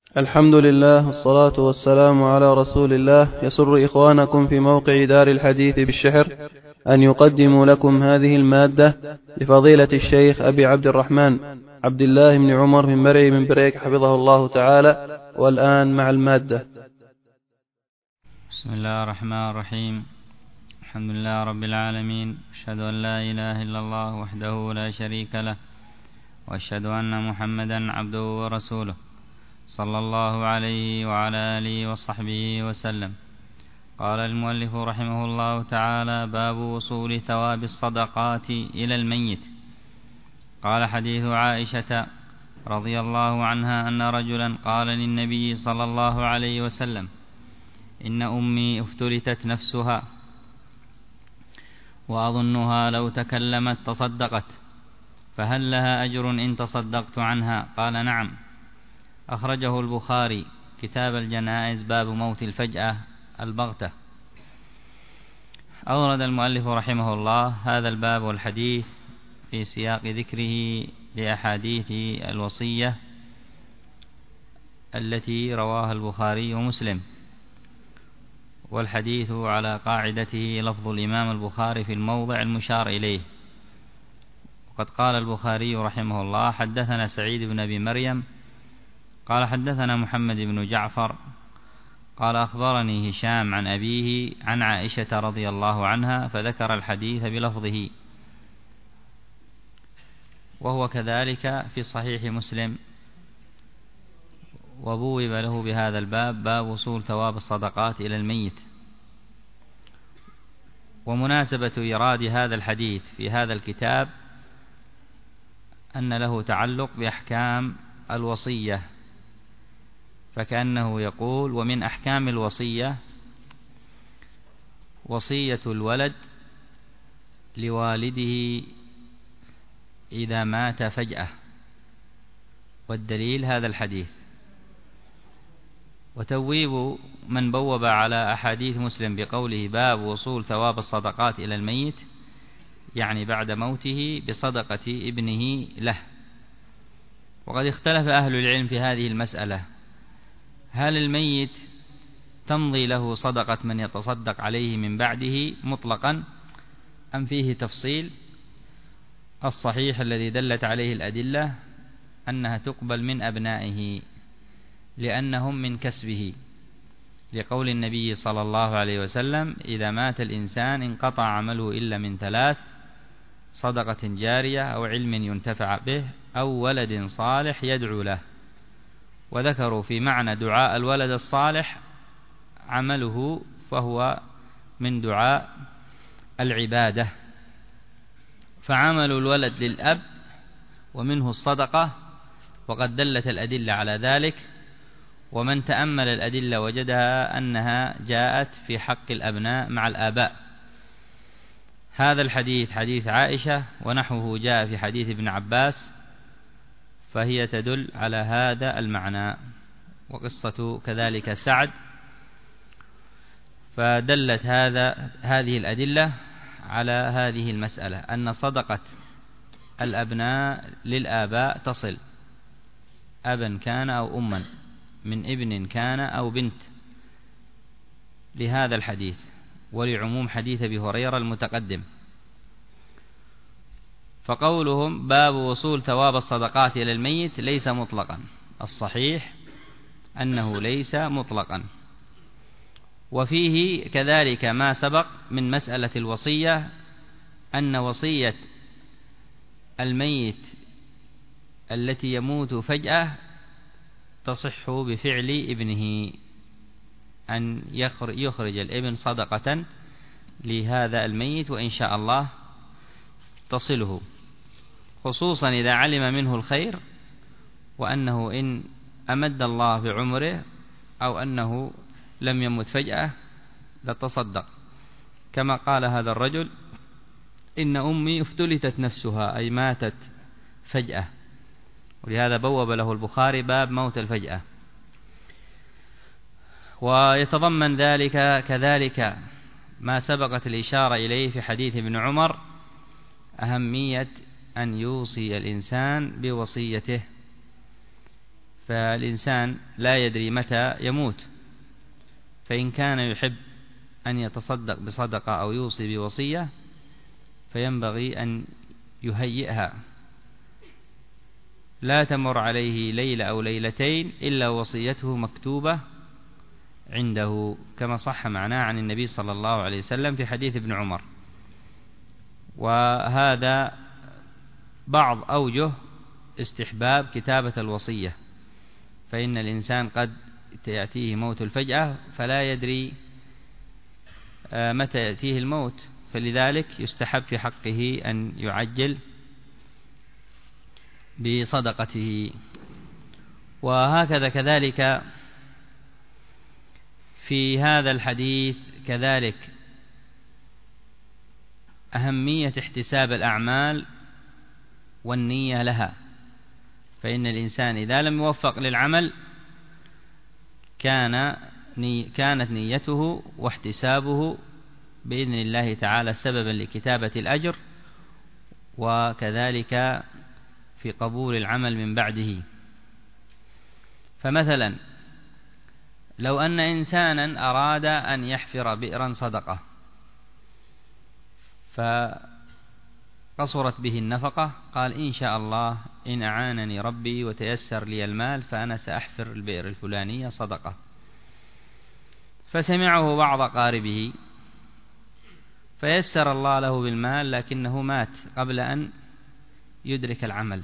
الحمد لله والصلاة والسلام على رسول الله. يسر إخوانكم في موقع دار الحديث بالشحر أن يقدموا لكم هذه المادة لفضيلة الشيخ أبي عبد الرحمن عبد الله بن عمر بن مرعي بن بريك حفظه الله تعالى. والآن مع المادة. بسم الله الرحمن الرحيم. الحمد لله رب العالمين، أشهد أن لا إله إلا الله وحده لا شريك له، وأشهد أن محمدا عبده ورسوله صلى الله عليه وعلى آله وصحبه وسلم. قال المؤلف رحمه الله تعالى: باب وصول ثواب الصدقات إلى الميت. قال: حديث عائشة رضي الله عنها أن رجلا قال للنبي صلى الله عليه وسلم: إن أمي افتلتت نفسها وأظنها لو تكلمت تصدقت، فهل لها أجر إن تصدقت عنها؟ قال: نعم. أخرجه البخاري كتاب الجنائز باب موت الفجأة البغتة. أورد المؤلف رحمه الله هذا الباب والحديث في سياق ذكره لأحاديث الوصية التي رواها البخاري ومسلم، والحديث على قاعدته لفظ الإمام البخاري في الموضع المشار إليه. وقد قال البخاري رحمه الله: حدثنا سعيد بن أبي مريم قال حدثنا محمد بن جعفر قال أخبرني هشام عن أبيه عن عائشة رضي الله عنها، فذكر الحديث بلفظه، وهو كذلك في صحيح مسلم، وبوب له بهذا الباب: باب وصول ثواب الصدقات إلى الميت. ومناسبة إيراد هذا الحديث في هذا الكتاب أن له تعلق بأحكام الوصية، فكأنه يقول: ومن أحكام الوصية وصية الولد لوالده إذا مات فجأة، والدليل هذا الحديث. وتبويب من بوب على أحاديث مسلم بقوله: باب وصول ثواب الصدقات إلى الميت، يعني بعد موته بصدقة ابنه له. وقد اختلف أهل العلم في هذه المسألة: هل الميت تمضي له صدقة من يتصدق عليه من بعده مطلقا أم فيه تفصيل؟ الصحيح الذي دلت عليه الأدلة أنها تقبل من أبنائه لأنهم من كسبه، لقول النبي صلى الله عليه وسلم: إذا مات الإنسان انقطع عمله إلا من ثلاث: صدقة جارية أو علم ينتفع به أو ولد صالح يدعو له. وذكروا في معنى دعاء الولد الصالح عمله، فهو من دعاء العبادة، فعمل الولد للأب ومنه الصدقة، وقد دلت الأدلة على ذلك. ومن تأمل الأدلة وجدها أنها جاءت في حق الأبناء مع الآباء. هذا الحديث حديث عائشة، ونحوه جاء في حديث ابن عباس، فهي تدل على هذا المعنى. وقصة كذلك سعد، فدلت هذه الأدلة على هذه المسألة، أن صدقة الأبناء للآباء تصل، أبا كان أو أما، من ابن كان أو بنت، لهذا الحديث ولعموم حديث أبي هريرة المتقدم. فقولهم باب وصول ثواب الصدقات إلى الميت ليس مطلقا، الصحيح أنه ليس مطلقا. وفيه كذلك ما سبق من مسألة الوصية، أن وصية الميت التي يموت فجأة تصح بفعل ابنه، أن يخرج الابن صدقة لهذا الميت، وإن شاء الله تصله، خصوصا إذا علم منه الخير، وأنه إن أمد الله بعمره أو أنه لم يمت فجأة لتصدق، كما قال هذا الرجل: إن أمي افتلتت نفسها، أي ماتت فجأة. ولهذا بوب له البخاري باب موت الفجأة. ويتضمن ذلك كذلك ما سبقت الإشارة إليه في حديث ابن عمر، أهمية أن يوصي الإنسان بوصيته، فالإنسان لا يدري متى يموت، فإن كان يحب أن يتصدق بصدقة أو يوصي بوصية فينبغي أن يهيئها، لا تمر عليه ليلة أو ليلتين إلا وصيته مكتوبة عنده، كما صح معناه عن النبي صلى الله عليه وسلم في حديث ابن عمر. وهذا بعض أوجه استحباب كتابة الوصية، فإن الإنسان قد يأتيه موت الفجأة فلا يدري متى يأتيه الموت، فلذلك يستحب في حقه أن يعجل بصدقته. وهكذا كذلك في هذا الحديث كذلك أهمية احتساب الأعمال والنية لها، فإن الإنسان إذا لم يوفق للعمل كانت نيته واحتسابه بإذن الله تعالى سببا لكتابة الأجر، وكذلك في قبول العمل من بعده. فمثلا لو أن إنسانا أراد أن يحفر بئرا صدقة فقصرت به النفقة، قال إن شاء الله إن أعانني ربي وتيسر لي المال فأنا سأحفر البئر الفلانية صدقة، فسمعه بعض قاربه فيسر الله له بالمال لكنه مات قبل أن يدرك العمل،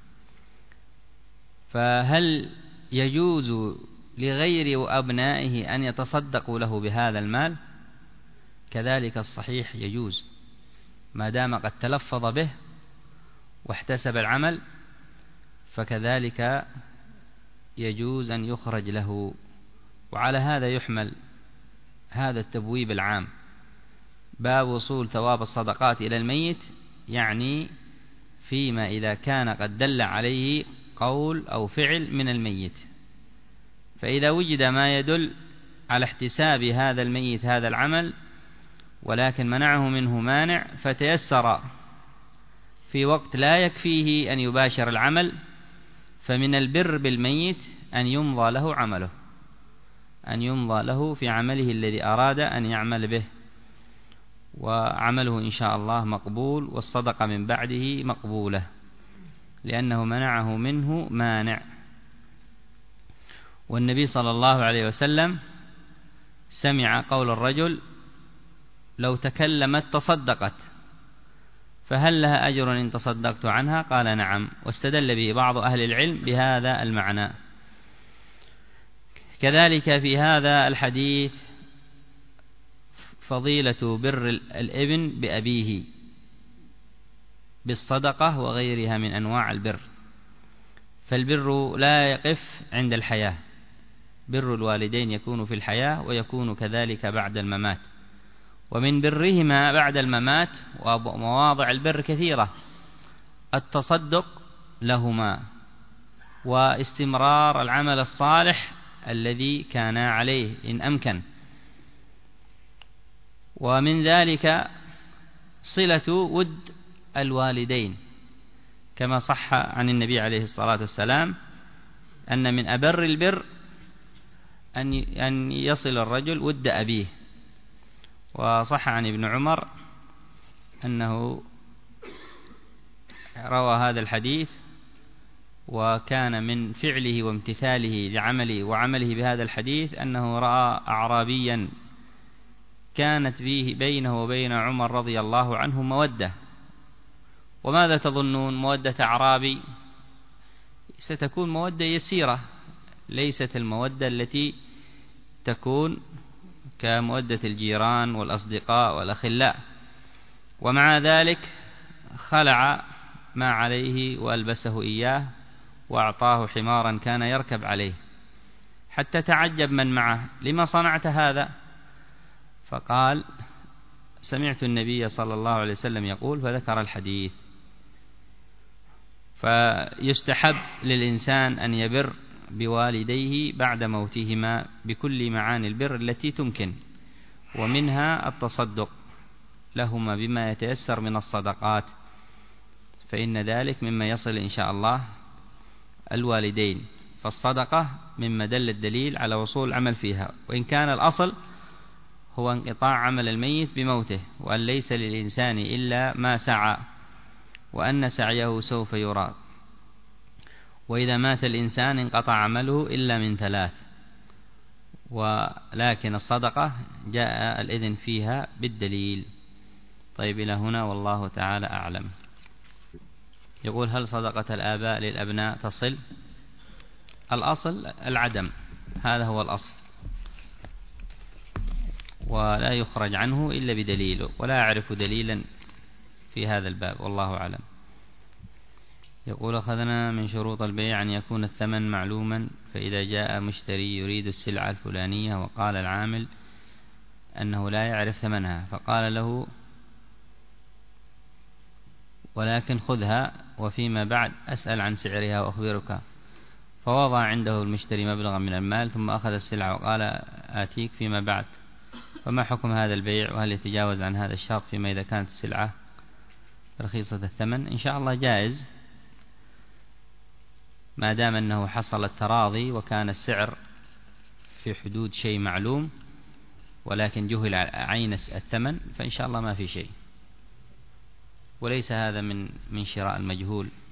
فهل يجوز لغير أبنائه أن يتصدقوا له بهذا المال؟ كذلك الصحيح يجوز، ما دام قد تلفظ به واحتسب العمل فكذلك يجوز أن يخرج له. وعلى هذا يحمل هذا التبويب العام، باب وصول ثواب الصدقات إلى الميت، يعني فيما إذا كان قد دل عليه قول أو فعل من الميت، فإذا وجد ما يدل على احتساب هذا الميت هذا العمل ولكن منعه منه مانع فتيسر في وقت لا يكفيه أن يباشر العمل، فمن البر بالميت أن يمضى له عمله، أن يمضى له في عمله الذي أراد أن يعمل به، وعمله إن شاء الله مقبول، والصدقة من بعده مقبولة لأنه منعه منه مانع. والنبي صلى الله عليه وسلم سمع قول الرجل لو تكلمت تصدقت فهل لها أجر إن تصدقت عنها؟ قال نعم، واستدل به بعض أهل العلم بهذا المعنى. كذلك في هذا الحديث فضيلة بر الابن بأبيه بالصدقة وغيرها من أنواع البر، فالبر لا يقف عند الحياة، بر الوالدين يكون في الحياة ويكون كذلك بعد الممات، ومن برهما بعد الممات ومواضع البر كثيرة، التصدق لهما واستمرار العمل الصالح الذي كان عليه إن أمكن، ومن ذلك صلة ود الوالدين كما صح عن النبي عليه الصلاة والسلام أن من أبر البر أن يصل الرجل ود أبيه، وصح عن ابن عمر أنه روى هذا الحديث وكان من فعله وامتثاله لعمله وعمله بهذا الحديث أنه رأى أعرابيا كانت فيه بينه وبين عمر رضي الله عنه مودة. وماذا تظنون؟ مودة أعرابي ستكون مودة يسيرة، ليست المودة التي تكون كمودة الجيران والأصدقاء والأخلاء، ومع ذلك خلع ما عليه وألبسه إياه وأعطاه حمارا كان يركب عليه، حتى تعجب من معه لما صنعت هذا؟ فقال سمعت النبي صلى الله عليه وسلم يقول، فذكر الحديث. فيستحب للإنسان أن يبر بوالديه بعد موتهما بكل معاني البر التي تمكن، ومنها التصدق لهما بما يتيسر من الصدقات، فإن ذلك مما يصل إن شاء الله الوالدين. فالصدقة مما دل الدليل على وصول العمل فيها، وإن كان الأصل هو انقطاع عمل الميت بموته، وأن ليس للإنسان إلا ما سعى، وأن سعيه سوف يرى. وإذا مات الإنسان انقطع عمله إلا من ثلاث، ولكن الصدقة جاء الإذن فيها بالدليل. طيب إلى هنا والله تعالى أعلم. يقول: هل صدقة الآباء للأبناء تصل؟ الأصل العدم، هذا هو الأصل، ولا يخرج عنه إلا بدليل، ولا أعرف دليلا في هذا الباب، والله أعلم. يقول: أخذنا من شروط البيع أن يكون الثمن معلوما، فإذا جاء مشتري يريد السلعة الفلانية وقال العامل أنه لا يعرف ثمنها، فقال له: ولكن خذها وفيما بعد أسأل عن سعرها وأخبرك، فوضع عنده المشتري مبلغا من المال ثم أخذ السلعة وقال: آتيك فيما بعد، فما حكم هذا البيع؟ وهل يتجاوز عن هذا الشرط فيما إذا كانت السلعة رخيصة الثمن؟ إن شاء الله جائز، ما دام أنه حصل التراضي وكان السعر في حدود شيء معلوم، ولكن جهل عين الثمن، فإن شاء الله ما في شيء، وليس هذا من شراء المجهول.